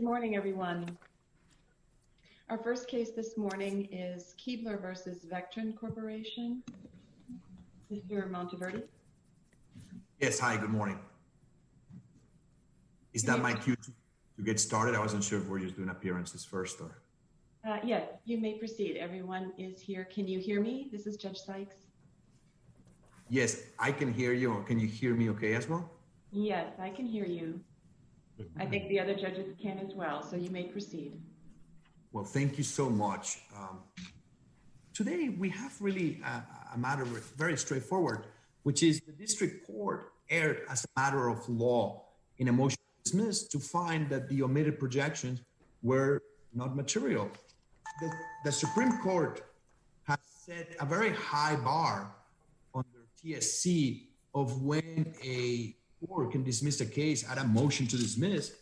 Good morning, everyone. Our first case this morning is Keebler versus Vectron Corporation. Mr. Monteverde. Yes, hi, good morning. Is that my cue to get started? I wasn't sure if we're just doing appearances first or... Yes, you may proceed. Everyone is here. Can you hear me? This is Judge Sykes. Yes, I can hear you. Can you hear me okay as well? Yes, I can hear you. I think the other judges can as well, so you may proceed. Well, thank you so much. Today, we have really a matter very straightforward, which is the district court erred as a matter of law in a motion to dismiss to find that the omitted projections were not material. The Supreme Court has set a very high bar under TSC of when a court can dismiss a case at a motion to dismiss,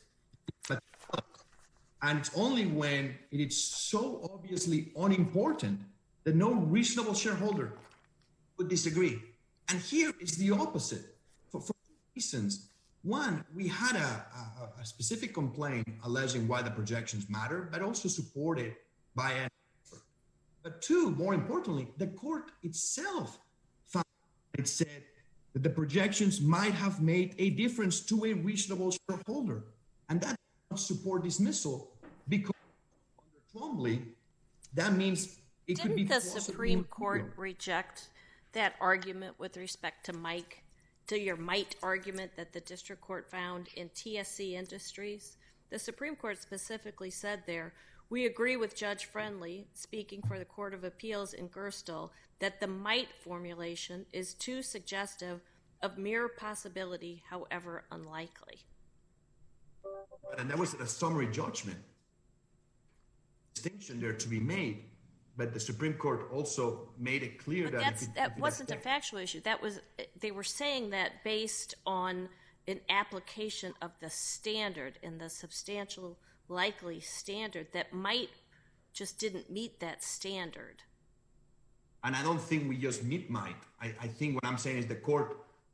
and it's only when it is so obviously unimportant that no reasonable shareholder would disagree. And here is the opposite for two reasons. One, we had a specific complaint alleging why the projections matter, but also supported by an expert. But two, more importantly, the court itself found, it said that the projections might have made a difference to a reasonable shareholder. And that does not support dismissal because under Twombly, that means it could be... Didn't the Supreme Court reject that argument with respect to your might argument that the district court found in TSC Industries? The Supreme Court specifically said there, we agree with Judge Friendly, speaking for the Court of Appeals in Gerstle, that the might formulation is too suggestive of mere possibility, however unlikely. And that was a summary judgment. Distinction there to be made, but the Supreme Court also made it clear that wasn't a factual issue. That was, they were saying that based on an application of the standard and the substantial likely standard that might just didn't meet that standard. And I don't think we just meet might. I think what I'm saying is the court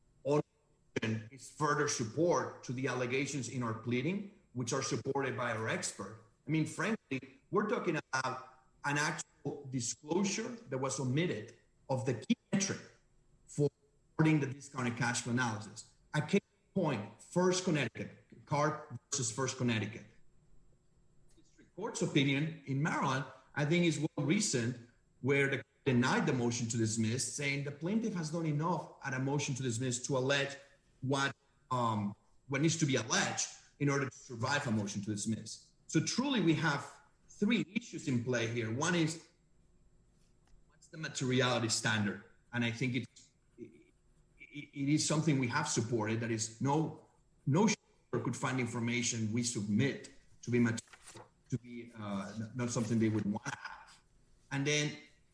is further support to the allegations in our pleading, which are supported by our expert. I mean, frankly, we're talking about an actual disclosure that was omitted of the key metric for reporting the discounted cash flow analysis. A case point, First Connecticut, CART versus First Connecticut. District Court's opinion in Maryland, I think, is well recent, where the court denied the motion to dismiss, saying the plaintiff has done enough at a motion to dismiss to allege what needs to be alleged in order to survive a motion to dismiss. So truly, we have three issues in play here. One is, what's the materiality standard? And I think it is something we have supported, that is no shareholder could find information we submit to be material, to be not something they would want to have. And then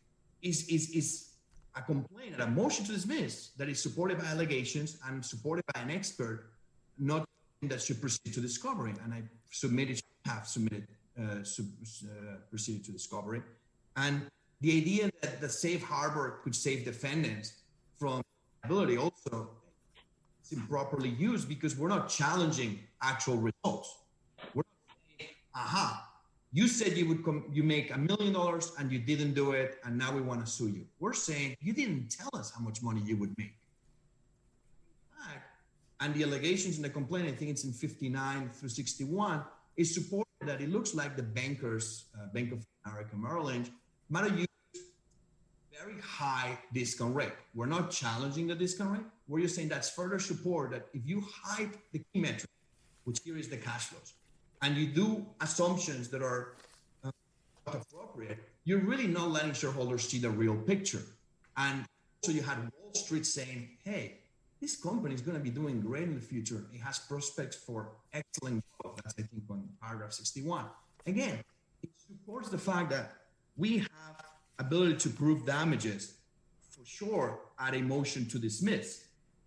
is a complaint, a motion to dismiss that is supported by allegations and supported by an expert, not that should proceed to discovery. And I proceeded to discovery. And the idea that the safe harbor could save defendants from liability also is improperly used, because we're not challenging actual results. We're not saying, you said you make $1 million and you didn't do it, and now we want to sue you. We're saying you didn't tell us how much money you would make. And the allegations in the complaint, I think it's in 59 through 61, is supported that it looks like the bankers, Bank of America, Merrill Lynch, might have used very high discount rate. We're not challenging the discount rate. We're just saying that's further support that if you hide the key metric, which here is the cash flows, and you do assumptions that are not appropriate, you're really not letting shareholders see the real picture. And so you had Wall Street saying, hey, this company is going to be doing great in the future. It has prospects for excellent growth. That's, I think, on paragraph 61. Again, it supports the fact that we have ability to prove damages for sure at a motion to dismiss.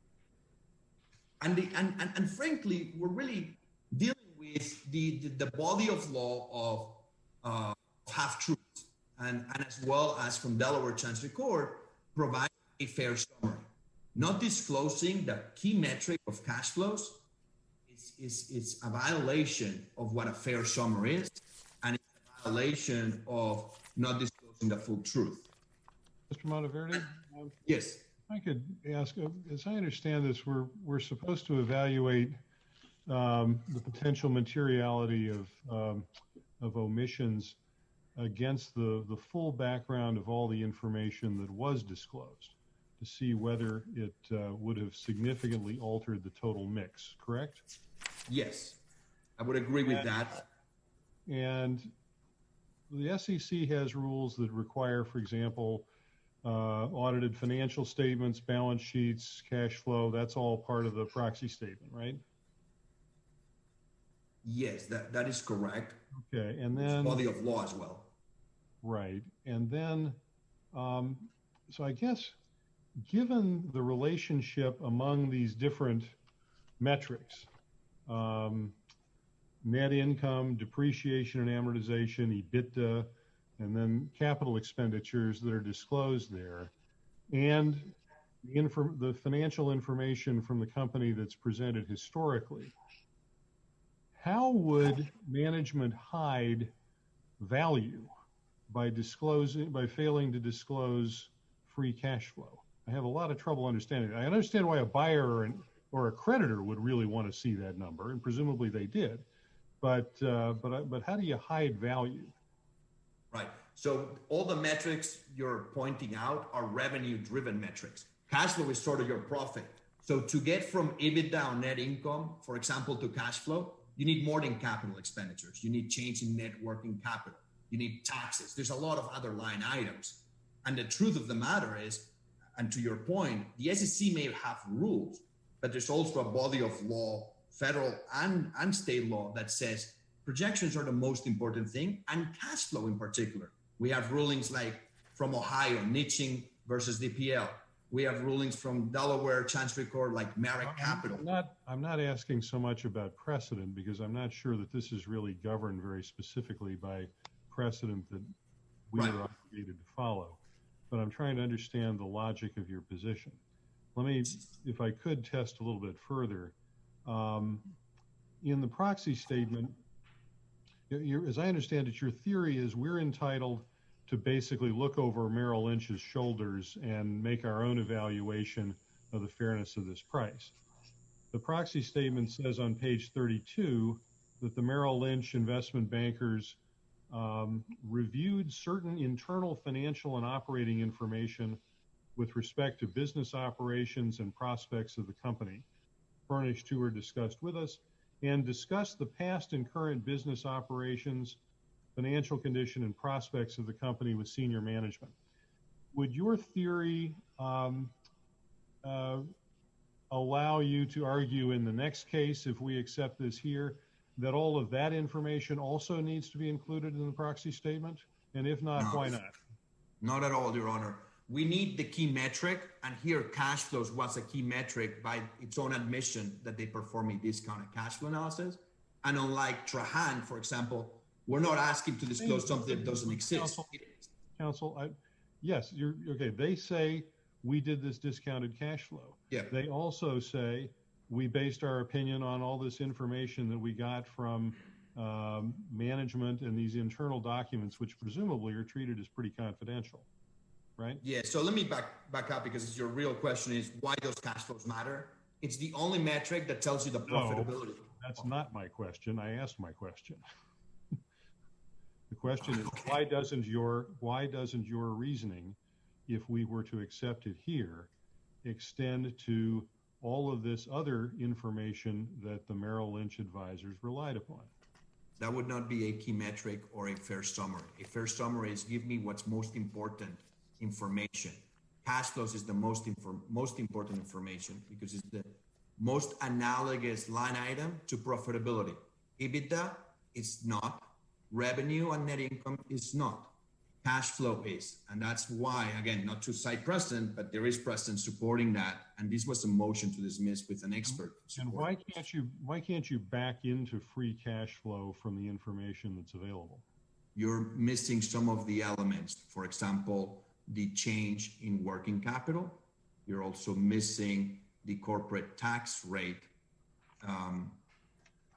And frankly, we're really dealing with the body of law of half-truths, and as well as from Delaware Chancery Court, provide a fair summary. Not disclosing the key metric of cash flows is it's a violation of what a fair summary is, and it's a violation of not disclosing the full truth. Mr. Monteverde? Yes. I could ask, as I understand this, we're supposed to evaluate the potential materiality of omissions against the full background of all the information that was disclosed to see whether it would have significantly altered the total mix, correct? Yes, I would agree with that. And the SEC has rules that require, for example, audited financial statements, balance sheets, cash flow. That's all part of the proxy statement, right? Yes, that is correct. Okay, and then body of law as well. Right, and then so I guess given the relationship among these different metrics, net income, depreciation and amortization, EBITDA, and then capital expenditures that are disclosed there, and the financial information from the company that's presented historically, how would management hide value by failing to disclose free cash flow? I have a lot of trouble understanding it. I understand why a buyer or a creditor would really want to see that number, and presumably they did. But how do you hide value? Right. So all the metrics you're pointing out are revenue-driven metrics. Cash flow is sort of your profit. So to get from EBITDA or net income, for example, to cash flow, you need more than capital expenditures. You need change in net working capital. You need taxes. There's a lot of other line items. And the truth of the matter is, and to your point, the SEC may have rules, but there's also a body of law, federal and state law, that says projections are the most important thing, and cash flow in particular. We have rulings like from Ohio, niching versus DPL. We have rulings from Delaware Chancery Court like Merrick Capital. I'm not asking so much about precedent, because I'm not sure that this is really governed very specifically by precedent that we are obligated to follow. But I'm trying to understand the logic of your position. Let me, if I could, test a little bit further. In the proxy statement, as I understand it, your theory is we're entitled to basically look over Merrill Lynch's shoulders and make our own evaluation of the fairness of this price. The proxy statement says on page 32 that the Merrill Lynch investment bankers reviewed certain internal financial and operating information with respect to business operations and prospects of the company, furnished to or discussed with us, and discussed the past and current business operations, financial condition, and prospects of the company with senior management. Would your theory allow you to argue in the next case, if we accept this here, that all of that information also needs to be included in the proxy statement? And if not, why not? Not at all, Your Honor. We need the key metric, and here cash flows was a key metric by its own admission that they perform a discounted cash flow analysis. And unlike Trahan, for example, we're not asking to disclose something that doesn't exist. Counsel, yes, you're okay. They say we did this discounted cash flow. Yeah. They also say we based our opinion on all this information that we got from management and these internal documents, which presumably are treated as pretty confidential, right? Yeah, so let me back up, because your real question is why does cash flows matter? It's the only metric that tells you the profitability. No, that's not my question. I asked my question. The question is, why doesn't your reasoning, if we were to accept it here, extend to all of this other information that the Merrill Lynch advisors relied upon? That would not be a key metric or a fair summary. A fair summary is give me what's most important information. Cash flows is the most important information because it's the most analogous line item to profitability. EBITDA is not. Revenue and net income is not. Cash flow is. And that's why, again, not to cite precedent, but there is precedent supporting that. And this was a motion to dismiss with an expert. And why can't you back into free cash flow from the information that's available? You're missing some of the elements. For example, the change in working capital. You're also missing the corporate tax rate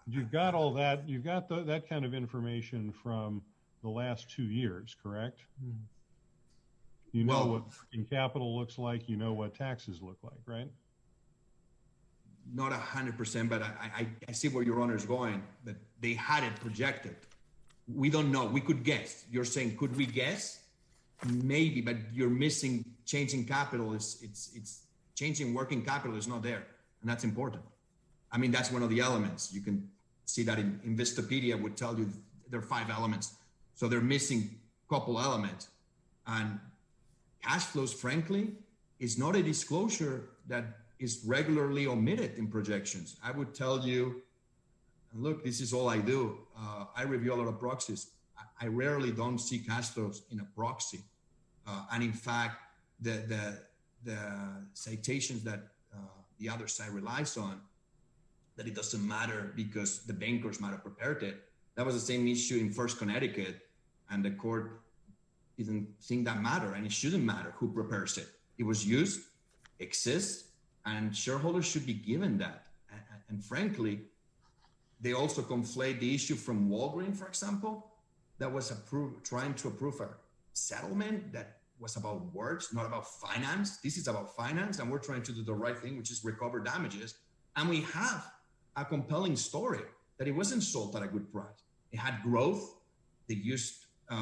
You've got all that. You've got that kind of information from the last 2 years, correct? You know what working capital looks like. You know what taxes look like, right? Not 100%, but I see where your honor is going. That they had it projected. We don't know. We could guess. You're saying, could we guess? Maybe, but you're missing changing capital. It's changing working capital is not there, and that's important. I mean, that's one of the elements. You can see that in Vistapedia would tell you there are 5 elements. So they're missing a couple elements. And cash flows, frankly, is not a disclosure that is regularly omitted in projections. I would tell you, look, this is all I do. I review a lot of proxies. I rarely don't see cash flows in a proxy. And in fact, the citations that the other side relies on, that it doesn't matter because the bankers might have prepared it. That was the same issue in First Connecticut, and the court didn't think that mattered, and it shouldn't matter who prepares it. It was used, exists, and shareholders should be given that. And frankly, they also conflate the issue from Walgreens, for example, that was trying to approve a settlement that was about words, not about finance. This is about finance, and we're trying to do the right thing, which is recover damages. And we have a compelling story that it wasn't sold at a good price. It had growth. They used,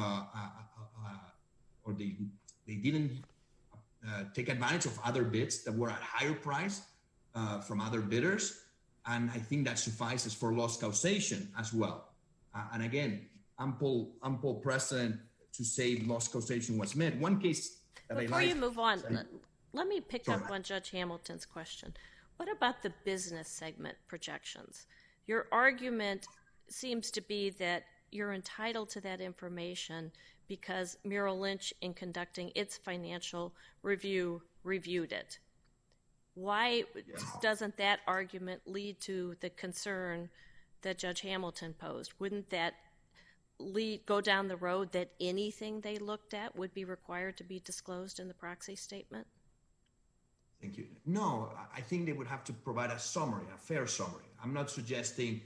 or they didn't take advantage of other bids that were at higher price from other bidders. And I think that suffices for loss causation as well. And again, ample precedent to say loss causation was met. One case that Before you move on, let me pick up on Judge Hamilton's question. What about the business segment projections? Your argument seems to be that you're entitled to that information because Merrill Lynch, in conducting its financial review, reviewed it. Why doesn't that argument lead to the concern that Judge Hamilton posed? Wouldn't that go down the road that anything they looked at would be required to be disclosed in the proxy statement? Thank you. No, I think they would have to provide a summary, a fair summary. I'm not suggesting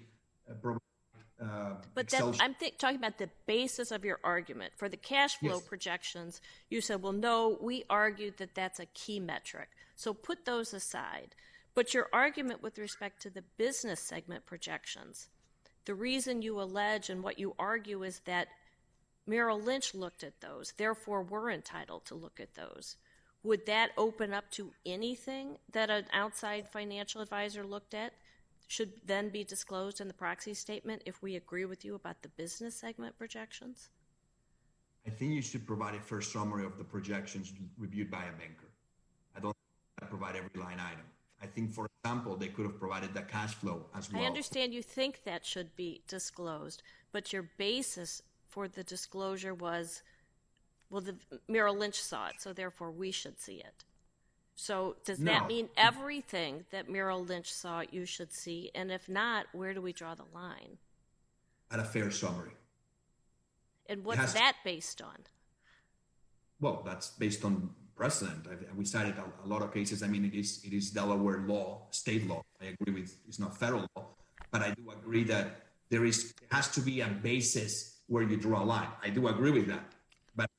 but I'm talking about the basis of your argument. For the cash flow projections, you said, well, no, we argued that that's a key metric. So put those aside. But your argument with respect to the business segment projections, the reason you allege and what you argue is that Merrill Lynch looked at those, therefore we're entitled to look at those. Would that open up to anything that an outside financial advisor looked at should then be disclosed in the proxy statement if we agree with you about the business segment projections? I think you should provide a first summary of the projections reviewed by a banker. I don't provide every line item. I think, for example, they could have provided the cash flow as well. I understand you think that should be disclosed, but your basis for the disclosure was, well, the Merrill Lynch saw it, so therefore we should see it. So does that mean everything that Merrill Lynch saw you should see? And if not, where do we draw the line? At a fair summary. And what's that based on? Well, that's based on precedent. We cited a lot of cases. I mean, it is Delaware law, state law. I agree with it's not federal law, but I do agree that there has to be a basis where you draw a line. I do agree with that. But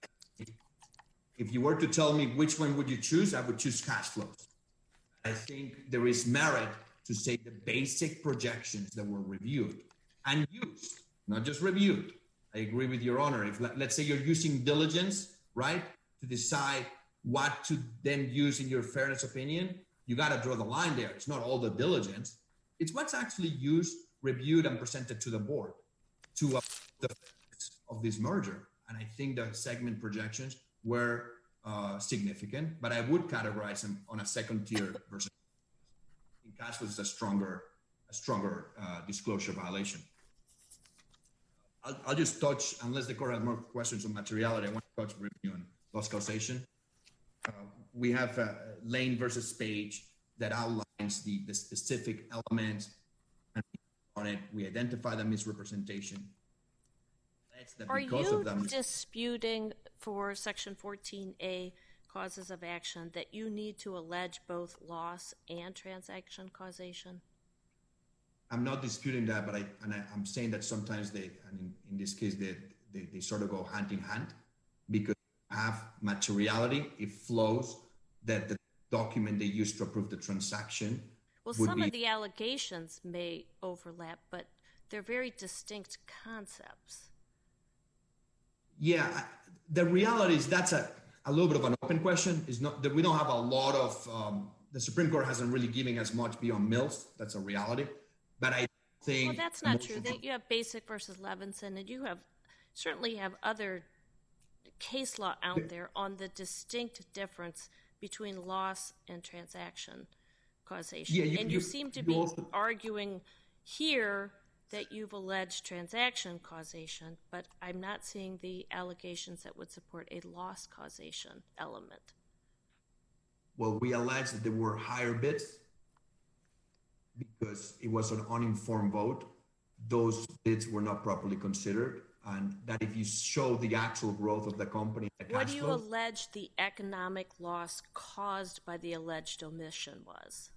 if you were to tell me which one would you choose, I would choose cash flows. I think there is merit to say the basic projections that were reviewed and used, not just reviewed. I agree with your honor. If let's say you're using diligence, right, to decide what to then use in your fairness opinion, you got to draw the line there. It's not all the diligence. It's what's actually used, reviewed, and presented to the board to the effects of this merger. And I think the segment projections were significant, but I would categorize them on a second tier versus in cash flow is a stronger disclosure violation. I'll just touch, unless the court has more questions on materiality, I want to touch briefly on loss causation. We have Lane versus Page that outlines the specific elements, and on it we identify the misrepresentation. Are you disputing for Section 14A causes of action that you need to allege both loss and transaction causation? I'm not disputing that, but I'm saying that sometimes in this case, they sort of go hand in hand, because you have materiality, it flows that the document they use to approve the transaction. Well, some of the allegations may overlap, but they're very distinct concepts. Yeah, the reality is that's a little bit of an open question. Is not that we don't have a lot of, the Supreme Court hasn't really given us much beyond Mills. That's a reality. But I think... Well, that's not true. You have Basic versus Levinson, and you certainly have other case law out there on the distinct difference between loss and transaction causation. Yeah, you seem to be also arguing here that you've alleged transaction causation, but I'm not seeing the allegations that would support a loss causation element. Well, we allege that there were higher bids because it was an uninformed vote. Those bids were not properly considered, and that if you show the actual growth of the company, what do you allege the economic loss caused by the alleged omission was?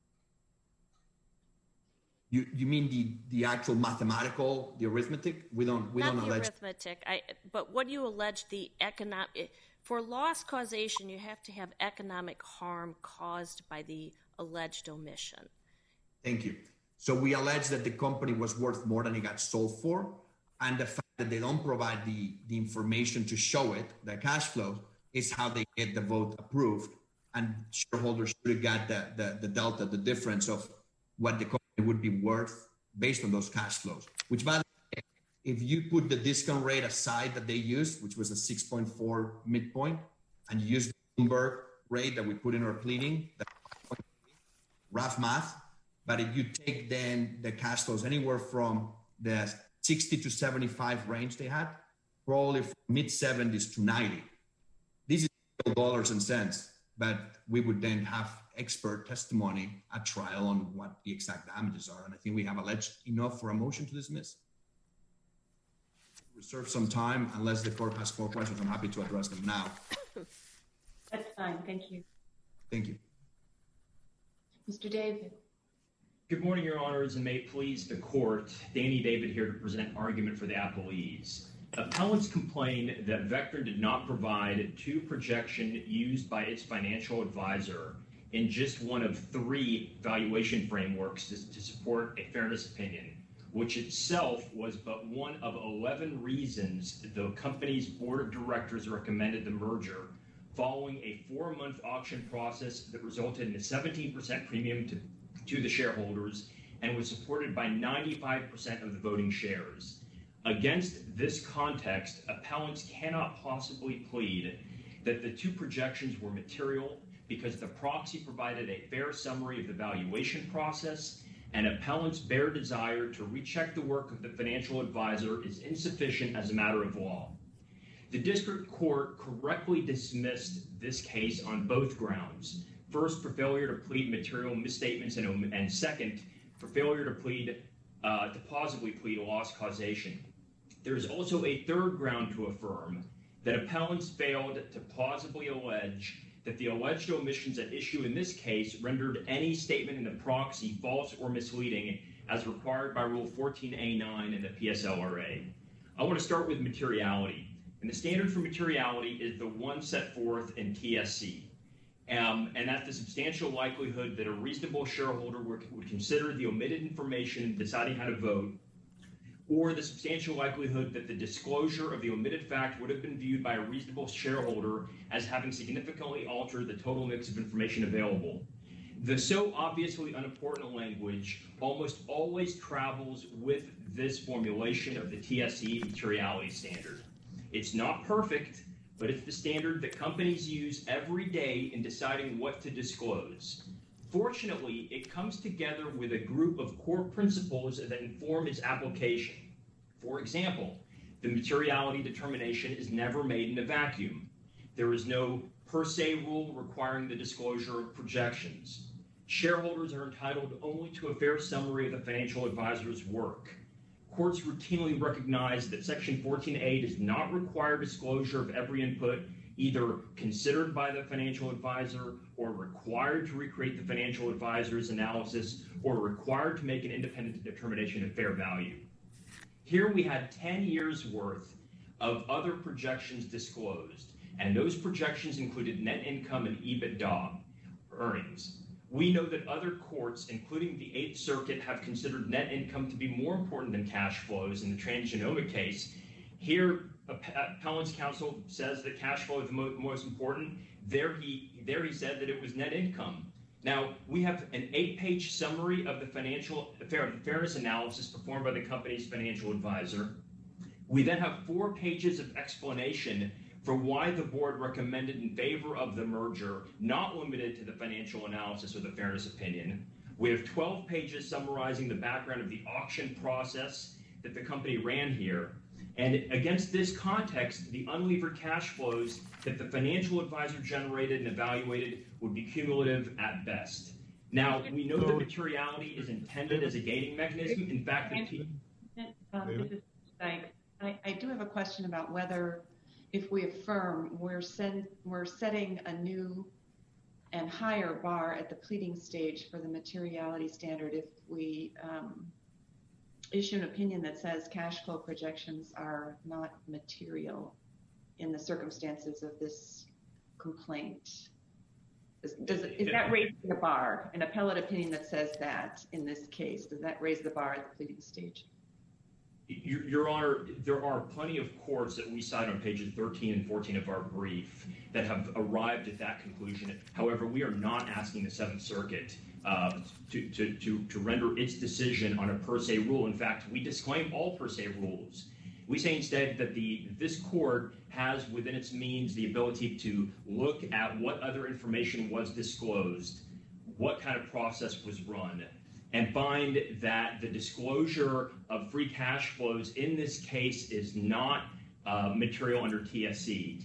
You mean the actual mathematical, the arithmetic? We don't allege arithmetic. But what do you allege the economic? For loss causation, you have to have economic harm caused by the alleged omission. Thank you. So we allege that the company was worth more than it got sold for, and the fact that they don't provide the information to show it, the cash flow, is how they get the vote approved, and shareholders should have got the delta, the difference of what the company would be worth based on those cash flows. Which, by the way, if you put the discount rate aside that they used, which was a 6.4 midpoint, and you use the Bloomberg rate that we put in our pleading, that's rough math. But if you take then the cash flows anywhere from the 60 to 75 range they had, probably from mid-70s to 90. This is dollars and cents, but we would then have expert testimony at trial on what the exact damages are. And I think we have alleged enough for a motion to dismiss. Reserve some time, unless the court has more questions. I'm happy to address them now. That's fine. Thank you. Thank you. Mr. David. Good morning, Your Honors, and may it please the court. Danny David here to present argument for the appellees. Appellants complain that Vectren did not provide two projections used by its financial advisor in just one of three valuation frameworks to support a fairness opinion, which itself was but one of 11 reasons the company's board of directors recommended the merger, following a 4-month auction process that resulted in a 17% premium to the shareholders and was supported by 95% of the voting shares. Against this context, appellants cannot possibly plead that the two projections were material because the proxy provided a fair summary of the valuation process, and appellants' bare desire to recheck the work of the financial advisor is insufficient as a matter of law. The district court correctly dismissed this case on both grounds. First, for failure to plead material misstatements, and second, for failure to plausibly plead a loss causation. There is also a third ground to affirm that appellants failed to plausibly allege that the alleged omissions at issue in this case rendered any statement in the proxy false or misleading as required by Rule 14A9 in the PSLRA. I want to start with materiality. And the standard for materiality is the one set forth in TSC. And that's the substantial likelihood that a reasonable shareholder would consider the omitted information in deciding how to vote, or the substantial likelihood that the disclosure of the omitted fact would have been viewed by a reasonable shareholder as having significantly altered the total mix of information available. The so obviously unimportant language almost always travels with this formulation of the TSC materiality standard. It's not perfect, but it's the standard that companies use every day in deciding what to disclose. Fortunately, it comes together with a group of core principles that inform its application. For example, the materiality determination is never made in a vacuum. There is no per se rule requiring the disclosure of projections. Shareholders are entitled only to a fair summary of the financial advisor's work. Courts routinely recognize that Section 14A does not require disclosure of every input, either considered by the financial advisor or required to recreate the financial advisor's analysis or required to make an independent determination of fair value. Here we had 10 years worth of other projections disclosed, and those projections included net income and EBITDA earnings. We know that other courts, including the Eighth Circuit, have considered net income to be more important than cash flows in the transgenomic case. Here, appellant's counsel says that cash flow is the most important. There he said that it was net income. Now, we have an 8-page summary of the financial fairness analysis performed by the company's financial advisor. We then have 4 pages of explanation for why the board recommended in favor of the merger, not limited to the financial analysis or the fairness opinion. We have 12 pages summarizing the background of the auction process that the company ran here. And against this context, the unlevered cash flows that the financial advisor generated and evaluated would be cumulative at best. Now, we know that materiality is intended as a gating mechanism. In fact, I do have a question about whether, if we affirm, we're setting a new and higher bar at the pleading stage for the materiality standard if we issue an opinion that says cash flow projections are not material in the circumstances of this complaint. Is that raising the bar? An appellate opinion that says that in this case, does that raise the bar at the pleading stage? Your Honor, there are plenty of courts that we cite on pages 13 and 14 of our brief that have arrived at that conclusion. However, we are not asking the Seventh Circuit to render its decision on a per se rule. In fact, we disclaim all per se rules. We say instead that this court has within its means the ability to look at what other information was disclosed, what kind of process was run, and find that the disclosure of free cash flows in this case is not material under TSC,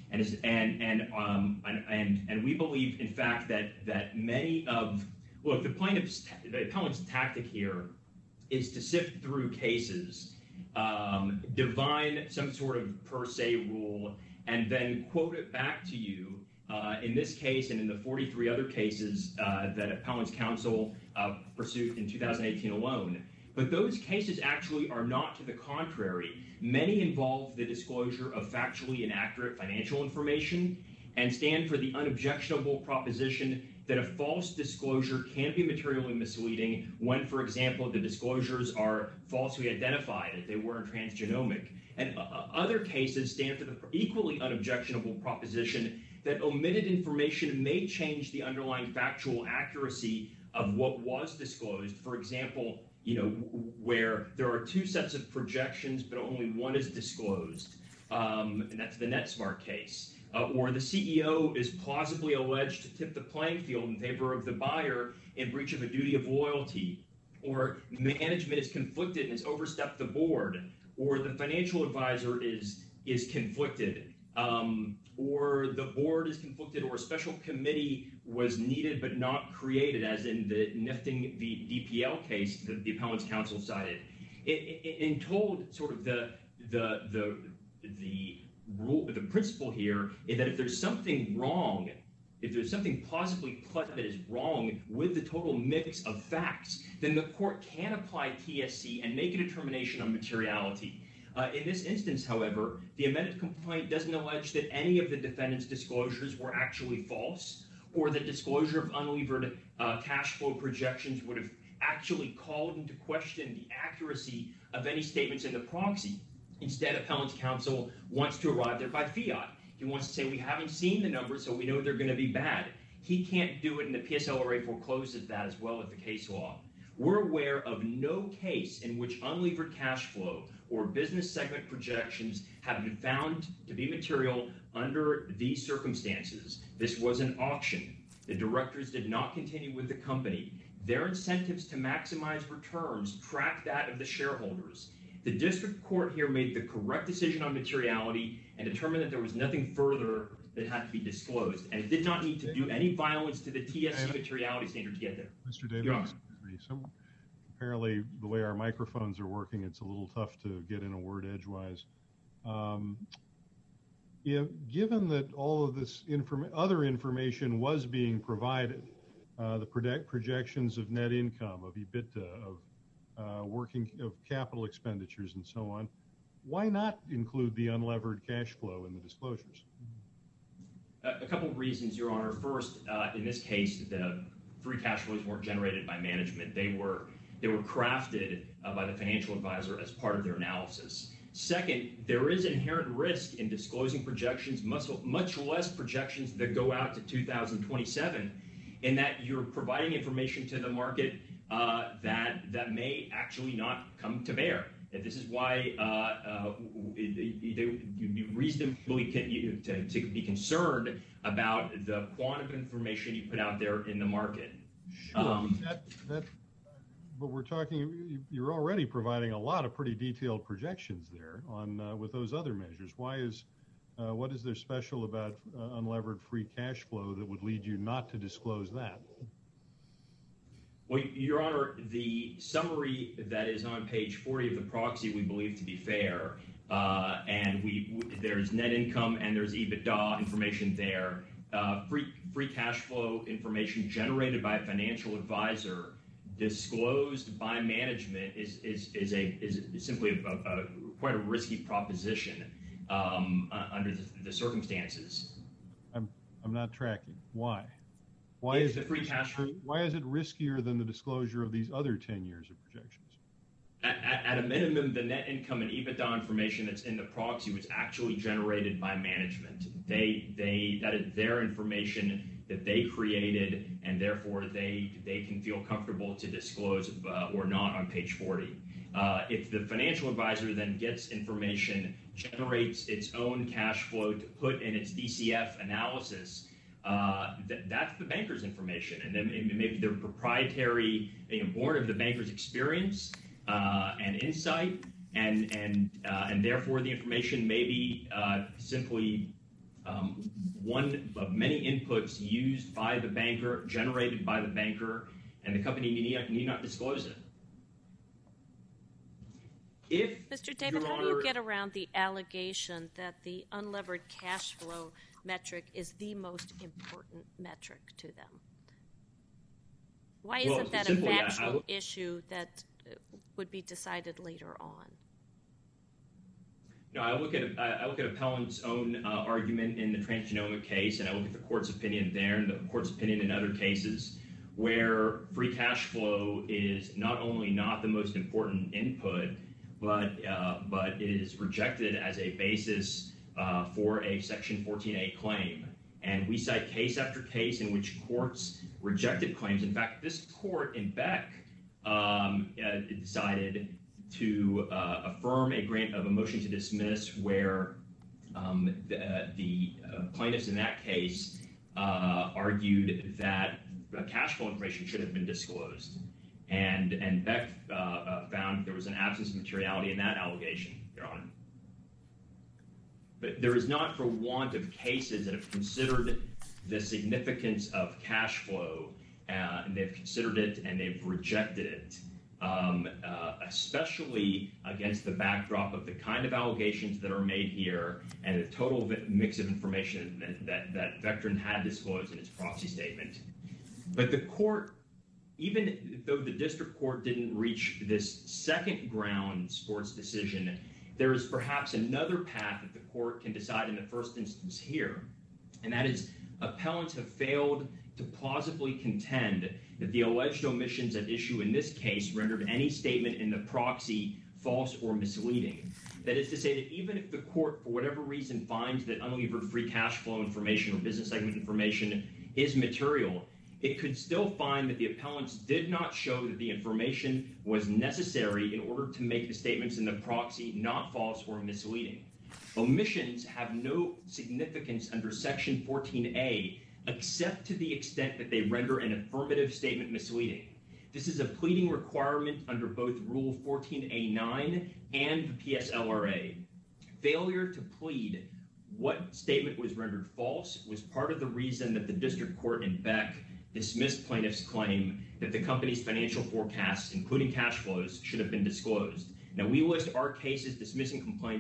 and we believe, in fact, that many of the appellant's tactic here is to sift through cases, divine some sort of per se rule, and then quote it back to you. In this case and in the 43 other cases that appellant's counsel pursued in 2018 alone. But those cases actually are not to the contrary. Many involve the disclosure of factually inaccurate financial information and stand for the unobjectionable proposition that a false disclosure can be materially misleading when, for example, the disclosures are falsely identified as they were in transgenomic. And other cases stand for the equally unobjectionable proposition that omitted information may change the underlying factual accuracy of what was disclosed. For example, where there are 2 sets of projections, but only one is disclosed. And that's the NetSmart case. Or the CEO is plausibly alleged to tip the playing field in favor of the buyer in breach of a duty of loyalty. Or management is conflicted and has overstepped the board. Or the financial advisor is conflicted. Or the board is conflicted, or a special committee was needed but not created, as in the Nifting v. DPL case that the appellant's counsel cited. In told, sort of the rule, the principle here is that if there's something wrong, if there's something plausibly that is wrong with the total mix of facts, then the court can apply TSC and make a determination on materiality. In this instance, however, the amended complaint doesn't allege that any of the defendant's disclosures were actually false, or that disclosure of unlevered cash flow projections would have actually called into question the accuracy of any statements in the proxy. Instead, appellant's counsel wants to arrive there by fiat. He wants to say, we haven't seen the numbers, so we know they're going to be bad. He can't do it, and the PSLRA forecloses that as well as the case law. We're aware of no case in which unlevered cash flow or business segment projections have been found to be material under these circumstances. This was an auction. The directors did not continue with the company. Their incentives to maximize returns track that of the shareholders. The district court here made the correct decision on materiality and determined that there was nothing further that had to be disclosed. And it did not need to do any violence to the TSC materiality standard to get there. Mr. Davis, apparently the way our microphones are working, it's a little tough to get in a word edgewise. given that all of this other information was being provided, the projections of net income, of EBITDA, of capital expenditures, and so on, why not include the unlevered cash flow in the disclosures? A couple of reasons, Your Honor. First, in this case, the free cash flows weren't generated by management. They were crafted by the financial advisor as part of their analysis. Second, there is inherent risk in disclosing projections, much less projections that go out to 2027, in that you're providing information to the market that may actually not come to bear. And this is why you reasonably to be concerned about the quantum of information you put out there in the market. Sure, but we're talking, you're already providing a lot of pretty detailed projections there on with those other measures. What is there special about unlevered free cash flow that would lead you not to disclose that? Well, Your Honor, the summary that is on page 40 of the proxy we believe to be fair, and there's net income and there's EBITDA information there. Free cash flow information generated by a financial advisor disclosed by management is simply quite a risky proposition under the circumstances. I'm not tracking. Why? Why is it riskier than the disclosure of these other 10 years of projections? At a minimum, the net income and EBITDA information that's in the proxy was actually generated by management. That is their information that they created, and therefore they can feel comfortable to disclose or not on page 40. If the financial advisor then gets information, generates its own cash flow to put in its DCF analysis, that's the banker's information, and then maybe they're proprietary, born of the banker's experience and insight, and therefore the information may be simply one of many inputs used by the banker, generated by the banker, and the company need not disclose it. Mr. David, how do you get around the allegation that the unlevered cash flow metric is the most important metric to them? Why isn't that a factual issue that would be decided later on? No, I look at appellant's own argument in the transgenomic case, and I look at the court's opinion there and the court's opinion in other cases where free cash flow is not only not the most important input, but is rejected as a basis for a Section 14A claim. And we cite case after case in which courts rejected claims. In fact, this court in Beck decided to affirm a grant of a motion to dismiss where the plaintiffs in that case argued that cash flow information should have been disclosed. And Beck found there was an absence of materiality in that allegation, Your Honor. But there is not for want of cases that have considered the significance of cash flow, and they've considered it and they've rejected it, especially against the backdrop of the kind of allegations that are made here and the total mix of information that Vectren had disclosed in its proxy statement. But the court, even though the district court didn't reach this second ground sports decision, there is perhaps another path that the court can decide in the first instance here, and that is appellants have failed to plausibly contend that the alleged omissions at issue in this case rendered any statement in the proxy false or misleading. That is to say that even if the court, for whatever reason, finds that unlevered free cash flow information or business segment information is material, it could still find that the appellants did not show that the information was necessary in order to make the statements in the proxy not false or misleading. Omissions have no significance under Section 14A except to the extent that they render an affirmative statement misleading. This is a pleading requirement under both Rule 14A9 and the PSLRA. Failure to plead what statement was rendered false was part of the reason that the district court in Beck dismissed plaintiff's claim that the company's financial forecasts, including cash flows, should have been disclosed. Now, we list our cases dismissing complaints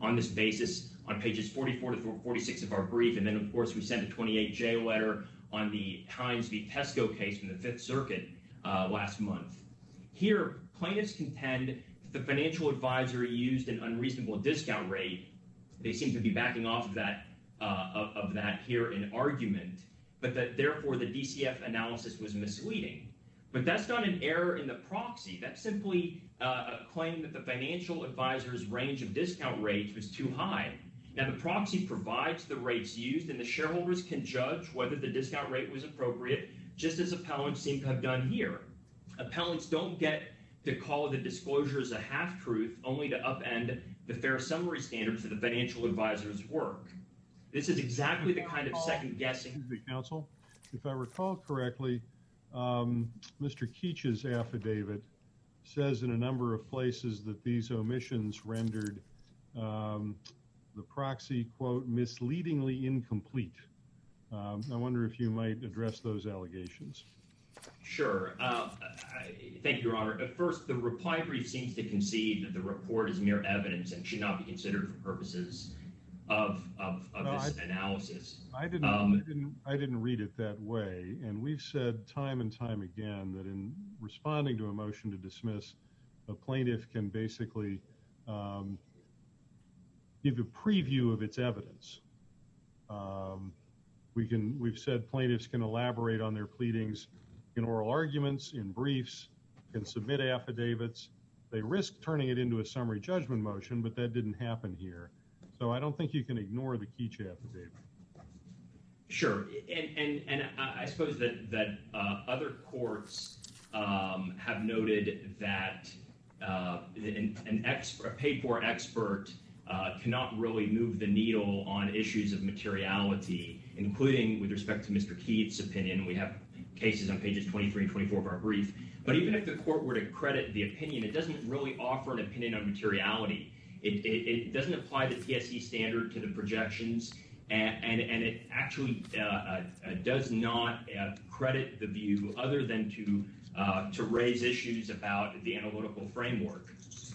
on this basis on pages 44 to 46 of our brief. And then, of course, we sent a 28J letter on the Hines v. Tesco case from the Fifth Circuit last month. Here, plaintiffs contend that the financial advisor used an unreasonable discount rate. They seem to be backing off of that here in argument, but that therefore the DCF analysis was misleading. But that's not an error in the proxy. That's simply a claim that the financial advisor's range of discount rates was too high. Now, the proxy provides the rates used, and the shareholders can judge whether the discount rate was appropriate, just as appellants seem to have done here. Appellants don't get to call the disclosures a half-truth, only to upend the fair summary standards for the financial advisor's work. This is exactly the kind of second-guessing. Excuse me, counsel. If I recall correctly, Mr. Keech's affidavit says in a number of places that these omissions rendered the proxy, quote, misleadingly incomplete. I wonder if you might address those allegations. Sure. Thank you, Your Honor. First, the reply brief seems to concede that the report is mere evidence and should not be considered for purposes of this analysis. I didn't read it that way, and we've said time and time again that in responding to a motion to dismiss, a plaintiff can basically give a preview of its evidence. We've said plaintiffs can elaborate on their pleadings in oral arguments, in briefs, can submit affidavits. They risk turning it into a summary judgment motion, but that didn't happen here. So I don't think you can ignore the Keech affidavit. Sure, and I suppose that other courts have noted that a paid-for expert cannot really move the needle on issues of materiality, including with respect to Mr. Keith's opinion. We have cases on pages 23 and 24 of our brief. But even if the court were to credit the opinion, it doesn't really offer an opinion on materiality. It doesn't apply the TSE standard to the projections, and it actually does not credit the view other than to raise issues about the analytical framework.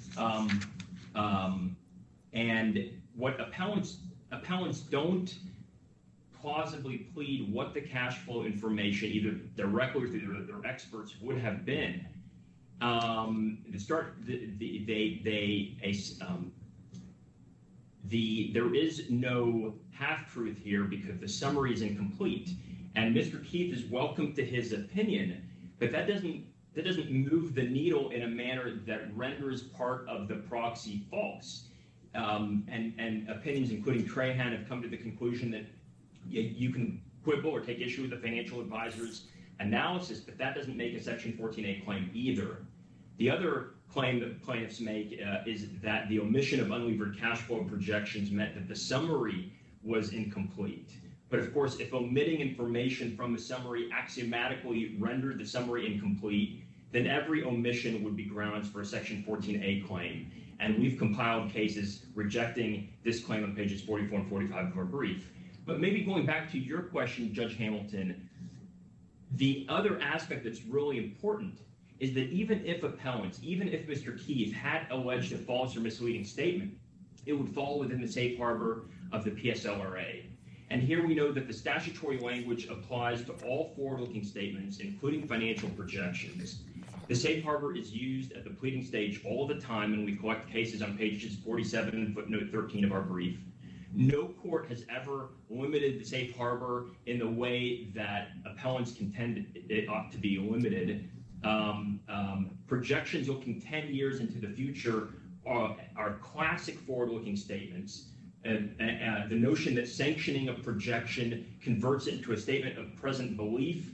And what appellants don't plausibly plead what the cash flow information, either directly or through their experts, would have been. There is no half-truth here because the summary is incomplete, and Mr. Keith is welcome to his opinion, but that doesn't move the needle in a manner that renders part of the proxy false. And opinions, including Trahan, have come to the conclusion that you can quibble or take issue with the financial advisor's analysis, but that doesn't make a Section 14A claim either. The other claim that plaintiffs make is that the omission of unlevered cash flow projections meant that the summary was incomplete. But of course, if omitting information from the summary axiomatically rendered the summary incomplete, then every omission would be grounds for a Section 14A claim. And we've compiled cases rejecting this claim on pages 44 and 45 of our brief. But maybe going back to your question, Judge Hamilton, the other aspect that's really important is that even if Mr. Keith had alleged a false or misleading statement, it would fall within the safe harbor of the PSLRA. And here we know that the statutory language applies to all forward-looking statements, including financial projections. The safe harbor is used at the pleading stage all the time, and we collect cases on pages 47 and footnote 13 of our brief. No court has ever limited the safe harbor in the way that appellants contend it ought to be limited. Projections looking 10 years into the future are classic forward-looking statements. The notion that sanctioning a projection converts it into a statement of present belief,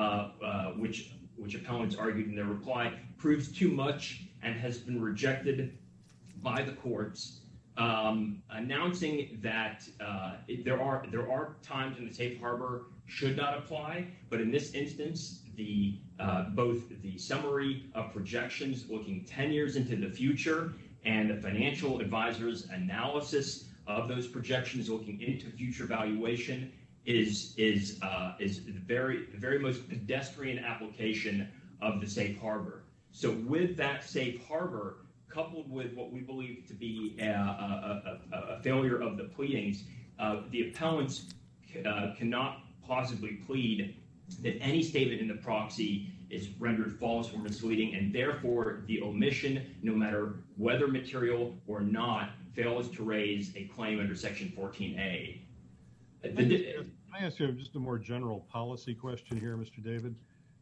which appellants argued in their reply, proves too much and has been rejected by the courts. Announcing that there are times when the safe harbor should not apply, but in this instance, both the summary of projections looking 10 years into the future and the financial advisor's analysis of those projections looking into future valuation is the very most pedestrian application of the safe harbor. So with that safe harbor coupled with what we believe to be a failure of the pleadings, the appellants cannot possibly plead that any statement in the proxy is rendered false or misleading, and therefore the omission, no matter whether material or not, fails to raise a claim under Section 14A. Can I ask you just a more general policy question here, Mr. David?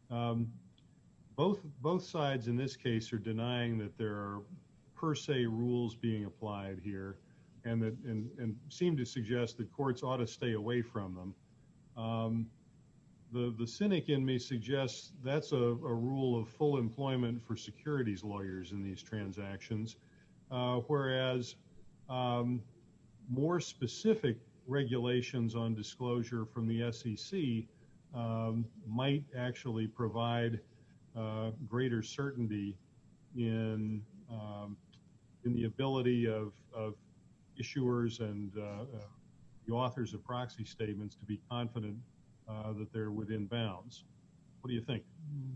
Both sides in this case are denying that there are per se rules being applied here, and seem to suggest that courts ought to stay away from them. The cynic in me suggests that's a rule of full employment for securities lawyers in these transactions, whereas more specific regulations on disclosure from the SEC might actually provide greater certainty in the ability of issuers and the authors of proxy statements to be confident that they're within bounds. What do you think?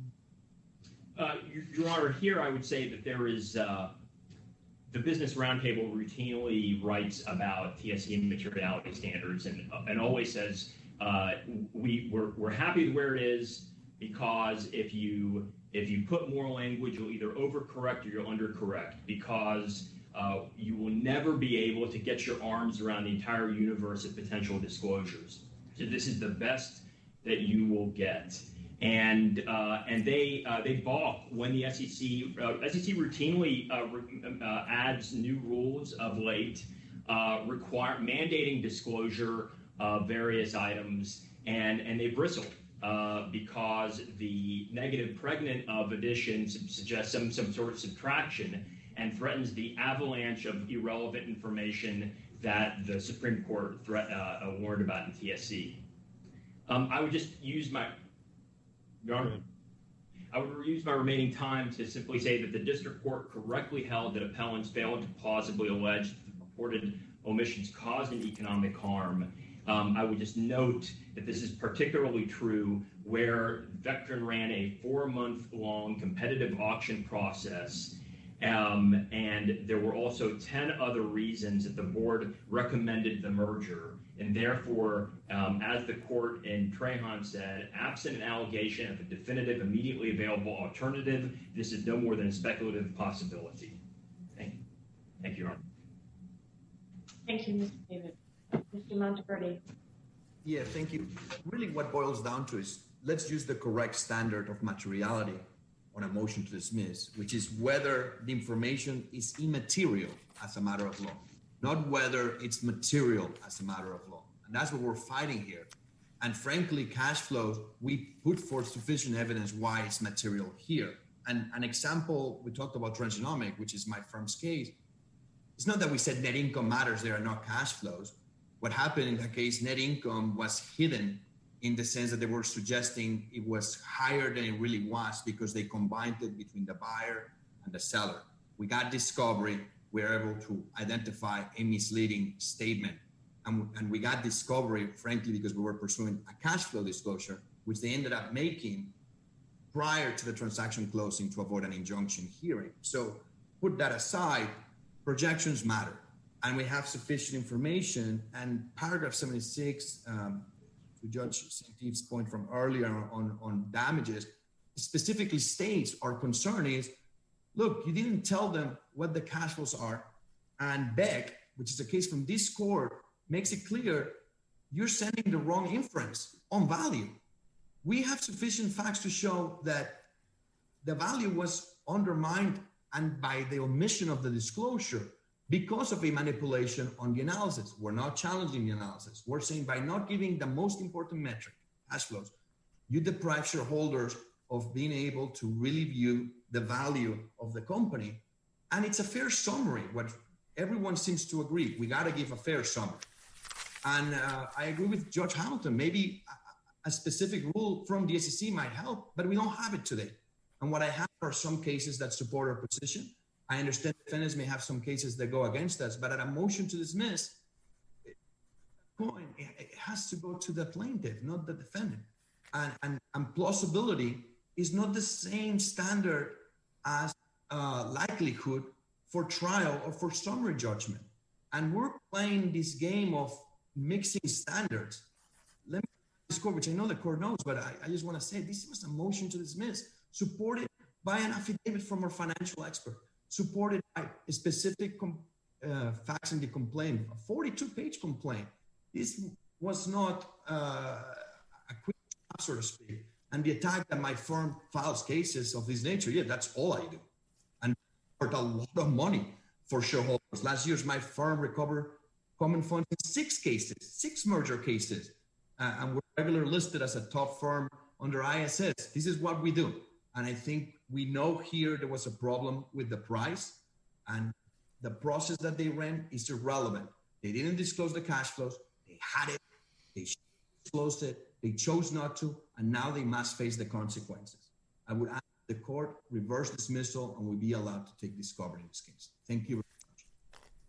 Your Honor, here I would say that there is the Business Roundtable routinely writes about TSE materiality standards and always says we're happy with where it is, because if you put more language, you'll either overcorrect or you'll undercorrect, because you will never be able to get your arms around the entire universe of potential disclosures. So this is the best that you will get. And they balk when the SEC routinely adds new rules of late, mandating disclosure of various items, and they bristle because the negative pregnant of addition suggests some sort of subtraction and threatens the avalanche of irrelevant information that the Supreme Court warned about in TSE. I would just use my remaining time to simply say that the district court correctly held that appellants failed to plausibly allege that the purported omissions caused an economic harm. I would just note that this is particularly true where Vectren ran a 4-month-long competitive auction process, and there were also 10 other reasons that the board recommended the merger. And therefore, as the court in Trahan said, absent an allegation of a definitive, immediately available alternative, this is no more than a speculative possibility. Thank you, Your Honor. Thank you, Mr. David. Mr. Monteverdi. Yeah, thank you. Really what boils down to is let's use the correct standard of materiality on a motion to dismiss, which is whether the information is immaterial as a matter of law, not whether it's material as a matter of law. And that's what we're fighting here. And frankly, cash flows, we put forth sufficient evidence why it's material here. And an example, we talked about Transgenomic, which is my firm's case. It's not that we said net income matters, there are not cash flows. What happened in that case, net income was hidden in the sense that they were suggesting it was higher than it really was because they combined it between the buyer and the seller. We got discovery. We were able to identify a misleading statement. And we got discovery, frankly, because we were pursuing a cash flow disclosure, which they ended up making prior to the transaction closing to avoid an injunction hearing. So put that aside, projections matter. And we have sufficient information. And paragraph 76, to Judge Santeev's point from earlier on damages, specifically states our concern is, look, you didn't tell them what the cash flows are. And Beck, which is a case from this court, makes it clear you're sending the wrong inference on value. We have sufficient facts to show that the value was undermined and by the omission of the disclosure because of a manipulation on the analysis. We're not challenging the analysis. We're saying by not giving the most important metric, cash flows, you deprive shareholders of being able to really view the value of the company. And it's a fair summary. What everyone seems to agree, we got to give a fair summary. And I agree with Judge Hamilton. Maybe a specific rule from the SEC might help, but we don't have it today. And what I have are some cases that support our position. I understand defendants may have some cases that go against us, but at a motion to dismiss, it has to go to the plaintiff, not the defendant. And plausibility is not the same standard as likelihood for trial or for summary judgment. And we're playing this game of mixing standards. Let me this court, which I know the court knows, but I just want to say this was a motion to dismiss, supported by an affidavit from our financial expert, supported by a specific facts in the complaint, a 42-page complaint. This was not a quick job, so to speak. And the attack that my firm files cases of this nature, yeah, that's all I do. And I a lot of money for shareholders. Last year, my firm recovered common funds in 6 cases, 6 merger cases. And we're regularly listed as a top firm under ISS. This is what we do. And I think we know here there was a problem with the price, and the process that they ran is irrelevant. They didn't disclose the cash flows. They had it. They disclosed it. They chose not to, and now they must face the consequences. I would ask the court reverse dismissal, and we'll be allowed to take discovery in this case. Thank you very much.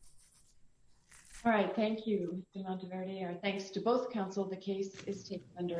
All right, thank you, Mr. Monteverde. Our thanks to both counsel. The case is taken under